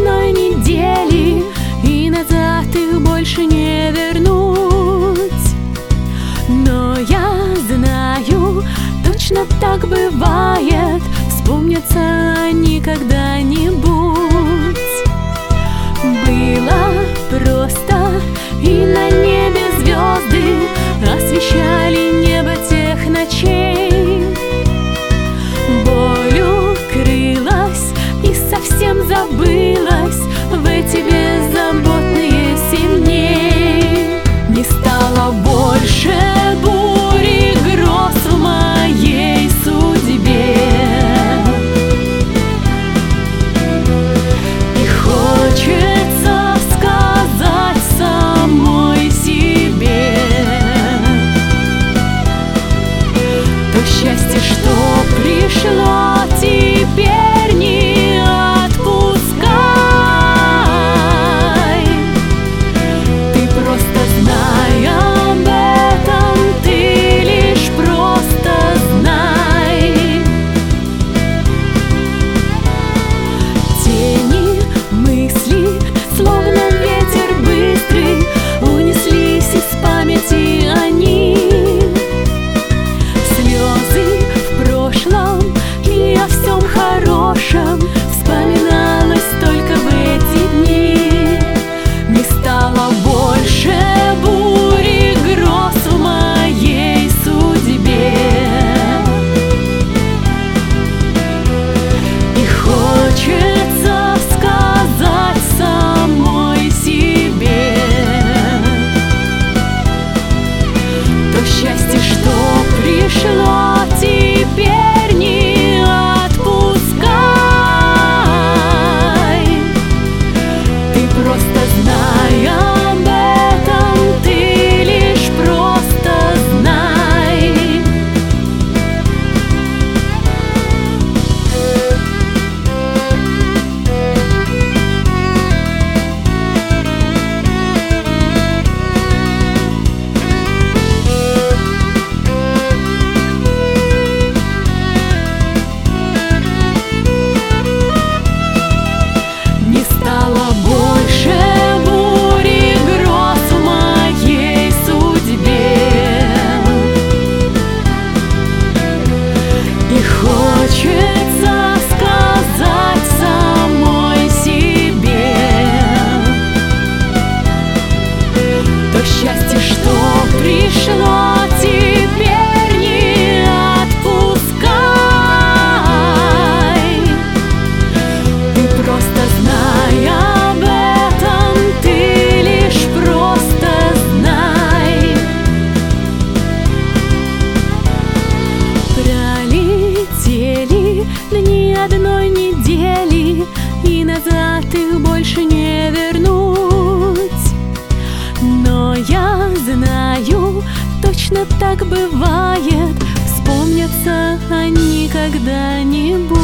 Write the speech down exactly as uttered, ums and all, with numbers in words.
одной недели, и назад их больше не вернуть. Но я знаю, точно так бывает, вспомнятся они когда-нибудь. Было просто, и на небе звезды освещали небо тех ночей. Боль укрылась и совсем забылась в эти беззаботные семь дней. Не стало больше бури гроз в моей судьбе, и хочется сказать самой себе: то счастье, что пришло, теперь не отпускай. Ты просто знай об этом, ты лишь просто знай. Тени, мысли, словно ветер быстрый, унеслись из памяти они. Слезы в прошлом, и о всем хорошем вспоминалось только в эти дни. Не стало больше бури гроз в моей судьбе, и хочется сказать самой себе: то счастье, что пришло, теперь не отпускай. Ты просто знай об этом, ты лишь просто знай. Не стало больше бури гроз в моей судьбе, и хочется сказать самой себе: то счастье, что пришло, теперь не отпускай. Ты просто знай об этом, ты лишь просто знай. Пролетели дни одной недели, и назад их больше не вернуть. Но я знаю, точно так бывает, вспомнятся они когда-нибудь.